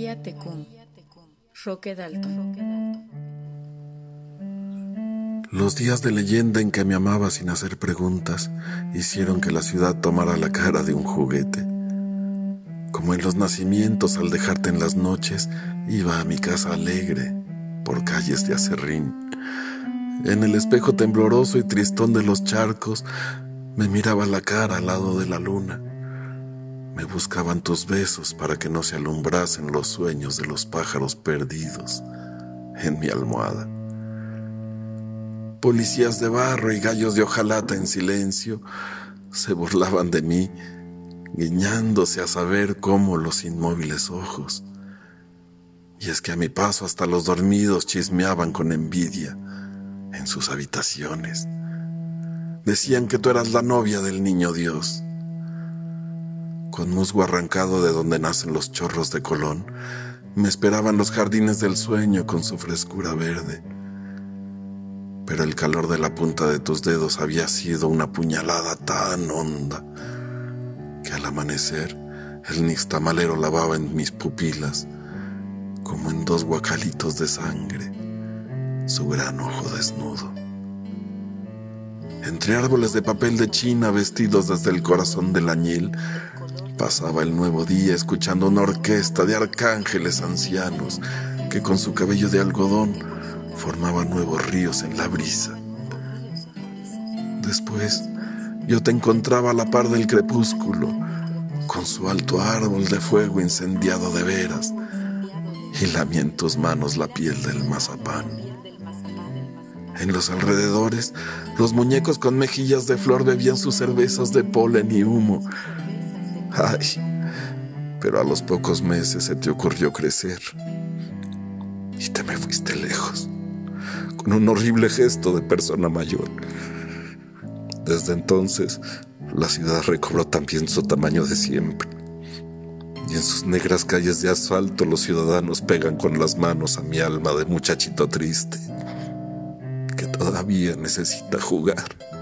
María Tecum, Roque Dalton. Los días de leyenda en que me amaba sin hacer preguntas hicieron que la ciudad tomara la cara de un juguete. Como en los nacimientos, al dejarte en las noches, iba a mi casa alegre por calles de acerrín. En el espejo tembloroso y tristón de los charcos me miraba la cara al lado de la luna. Me buscaban tus besos para que no se alumbrasen los sueños de los pájaros perdidos en mi almohada. Policías de barro y gallos de hojalata en silencio se burlaban de mí, guiñándose a saber cómo los inmóviles ojos. Y es que a mi paso hasta los dormidos chismeaban con envidia en sus habitaciones. Decían que tú eras la novia del niño Dios. Con musgo arrancado de donde nacen los chorros de Colón, me esperaban los jardines del sueño con su frescura verde. Pero el calor de la punta de tus dedos había sido una puñalada tan honda que al amanecer el nixtamalero lavaba en mis pupilas, como en dos guacalitos de sangre, su gran ojo desnudo. Entre árboles de papel de China vestidos desde el corazón del añil, pasaba el nuevo día escuchando una orquesta de arcángeles ancianos que con su cabello de algodón formaban nuevos ríos en la brisa. Después yo te encontraba a la par del crepúsculo, con su alto árbol de fuego incendiado de veras, y lamía en tus manos la piel del mazapán. En los alrededores, los muñecos con mejillas de flor bebían sus cervezas de polen y humo. Ay, pero a los pocos meses se te ocurrió crecer y te me fuiste lejos, con un horrible gesto de persona mayor. Desde entonces, la ciudad recobró también su tamaño de siempre, y en sus negras calles de asfalto los ciudadanos pegan con las manos a mi alma de muchachito triste que todavía necesita jugar.